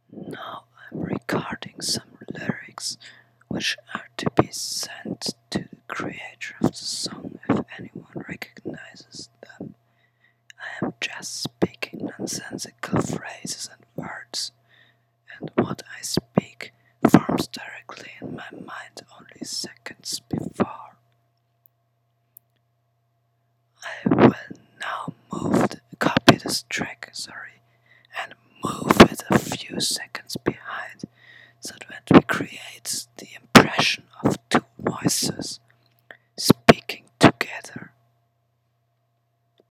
Now I'm recording some lyrics which are to be sent to the creator of the song if anyone recognizes them. I am just speaking nonsensical phrases and words, and what I speak forms directly in my mind only seconds before. I will now copy this track, and move it a few seconds behind so that we create the impression of two voices.